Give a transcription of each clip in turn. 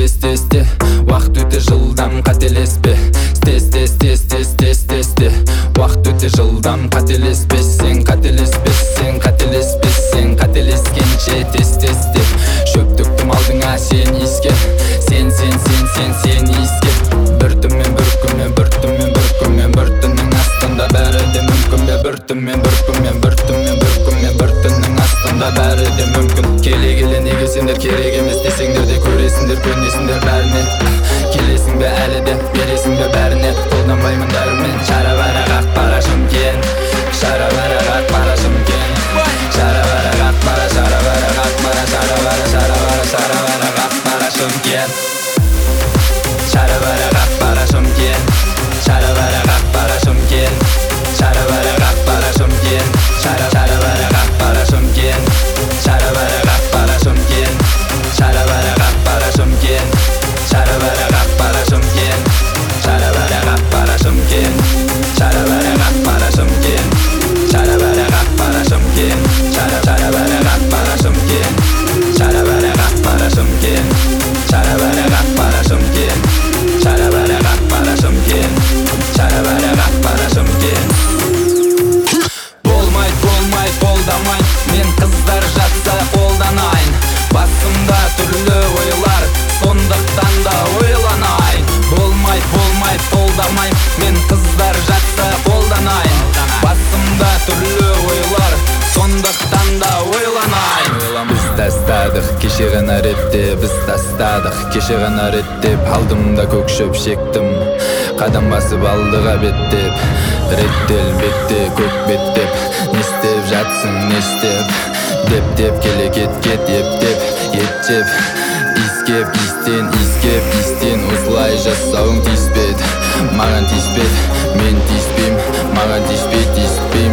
Тез уақыт өте жылдам, қателеспе. Тез уақыт өте жылдам, қателеспесең, қателеспесең, қателеспесең, қателескенше тез шөп төктім алдыңа, сен иіскеп. Сен иіскеп. Бір түнмен бір күнмен, бір түнмен бір күнмен, бір түннің астында бәрі де мүмкін бе? Бір түнмен бір күнмен, бір түнмен бір күнмен, бір түннің астында бәрі де мүмкін. Келе неге сендер керек емес десеңдер де көресіңдер, көнесіңдер бәріне. Келесің бе әлі де, бересің бе бәріне? Қолданбаймын дәрумен. Шара-бара қақ бара Шымкент, шара-бара қақ бара Шымкент, шара-бара қақ бара, шара-бара қақ бара, шара-бара қақ бара Шымкент, шара-бара қақ бара Шымкент, шара-бара қақ бара Шымкент, шара-бара қақ бара Шымкент, шара-бара қақ бара Шымкент, шара-бара қақ бара Шымкент, шара-бара қақ бара Шымкент, шара-бара қақ бара Шымкент, шара-бара қақ бара Шымкент, шара-бара қақ бара Шымкент, шара-бара қақ бара Шымкент, шара-бара қақ бара Шымкент, шара-бара қақ бара Шымкент, шара-бара қақ бара Шымкент, шара-бара қақ бара Шымкент, шара-бара қақ бара Шымкент. Болмайды, қолдамайын, мен қыздар жатса қолданайын. Басымда түрлі ойлар, сондықтан да ойланайын. Болмайды, қолдамайын, мен қыздар жатса қолданайын. Басымда түрлі ойлар, сондықтан да ойланайын. Біз тастадық, кеше ғана ретте біз тастадық. Кеше ғана реттеп, алдымда көк шөп шектім. Қадам басып алдыға беттеп, реттелбетте көк беттеп. Не істеп жатсың, не істеп? Деп келе кет ептеп, иіскеп, истен осылай жасауың тиіспеді. Маған тиіспеді, мен тиіспейм, маған тиіспеймін.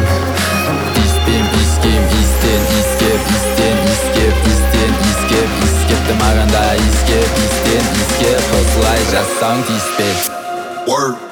Иіскем, иіскепті маған да иіскеп, осылай жасауың тиіспеді.